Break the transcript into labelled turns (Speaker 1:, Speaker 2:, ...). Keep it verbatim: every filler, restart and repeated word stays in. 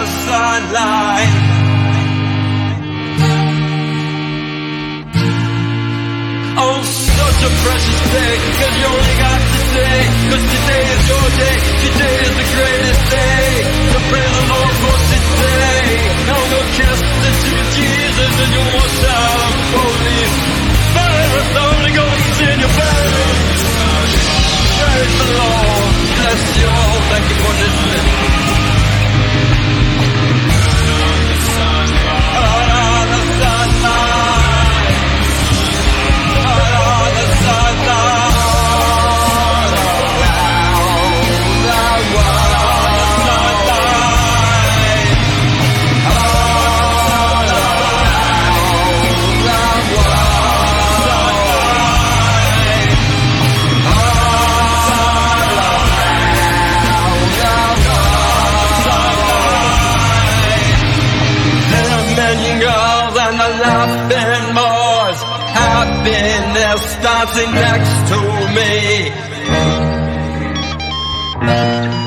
Speaker 1: the sideline. Oh, such a precious day, cause you only got today. Cause today is your day, today is the greatest day. So praise the Lord for today. Now go cast it to Jesus and you will shout holy. Fire of the Holy Ghost in your belly. Praise the Lord, bless you all, thank you for listening. Out on the sunlight, out on the sunlight, out on the sunlight, girls and the laughing boys, happiness dancing next to me.